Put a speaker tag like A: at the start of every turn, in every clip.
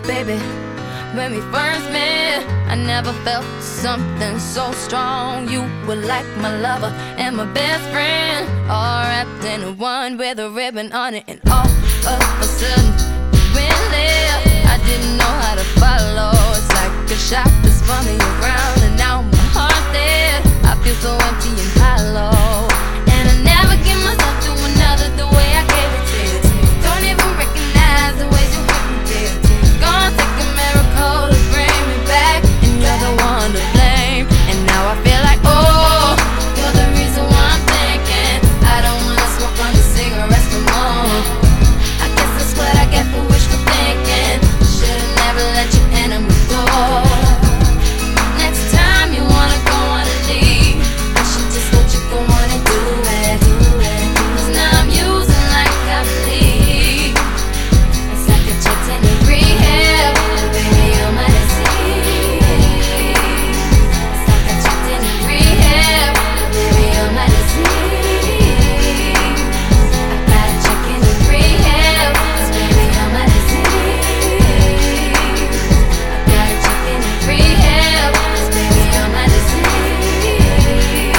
A: Baby, when we first met, I never felt something so strong. You were like my lover and my best friend, all wrapped in one with a ribbon on it. And all of a sudden, we left. I didn't know how to follow. It's like a shot that spun me around, and now my heart's dead. I feel so empty and hollow, and I never give myself to another the way I gave it to you. Don't even recognize the ways you hurt me, dear. Gonna take a miracle to bring me back, and you're the one to blame. And now I feel like, oh, you're the reason why I'm thinking I don't wanna smoke on the cigarettes no more. I guess that's what I get for wishful thinking. Should've never let you enter my door. Next time you wanna go on a leave, I should just let you go on and do it. 'Cause now I'm using like I believe. It's like a checked in a rehab, baby, you're my disease. It's like I checked in a rehab, baby, you're my disease. I gotta check in a rehab, 'cause baby, you're my disease. I gotta check in a rehab, 'cause baby, you're my disease.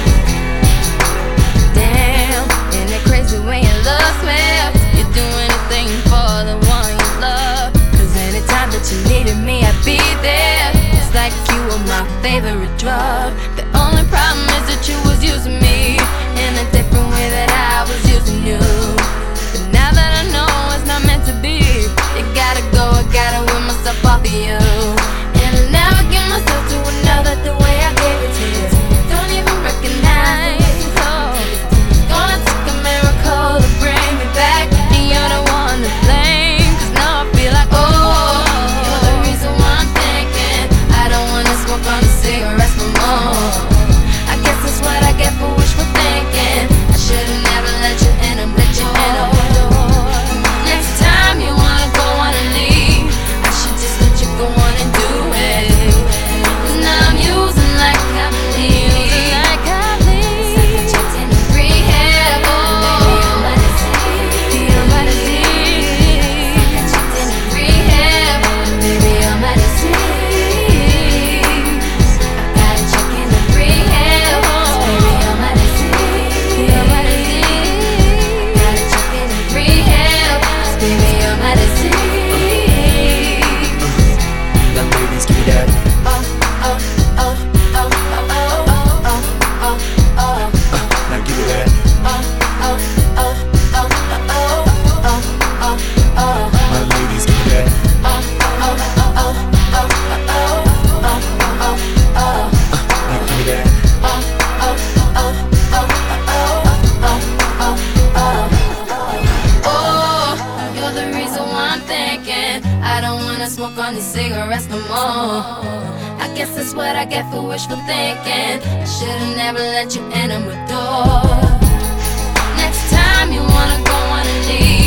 A: Damn, isn't it crazy when your love smells? You do anything for the one you love. 'Cause anytime that you needed me, I'd be there. It's like you were my favorite drug. The only problem is that you was using me in a different way that I was using you. But now that I know it's not meant to be, you gotta go, I gotta win myself off of you. And I'll never give myself to another the way I gave it to you. Don't even recognize. Gonna take a miracle to bring me back, and you're the one to blame. 'Cause now I feel like, oh, you're the reason why I'm thinking I don't wanna smoke on the cigarettes no more. I guess that's what I get for wishful thinking. I should've never let you in and let you in my door. Next time you wanna go on and leave, I should just let you go on and do it. 'Cause now I'm using like I believe. It's like I checked in a rehab, baby, you're my disease. You're my disease. I checked in a rehab, baby, you're my disease. I gotta check in a rehab, 'cause baby, you're my disease. You're my disease. I gotta check in a rehab, 'cause baby, you're my disease.
B: Now ladies, give me that.
A: Oh, oh, oh, oh, oh, oh, oh, oh, oh, oh.
B: Now give me that.
A: Oh, oh, oh, oh, oh, oh, oh, oh.
B: My ladies, give me that.
A: Oh, oh, oh, oh, oh, oh, oh, oh, oh.
B: Now give me that.
A: Oh, oh, oh, oh, oh, oh, oh, oh. Oh, you're the reason why I'm thinking I don't wanna smoke on these cigarettes no more. I guess that's what I get for wishful thinking. I should've never let you enter my door. Next time you wanna go on and leave,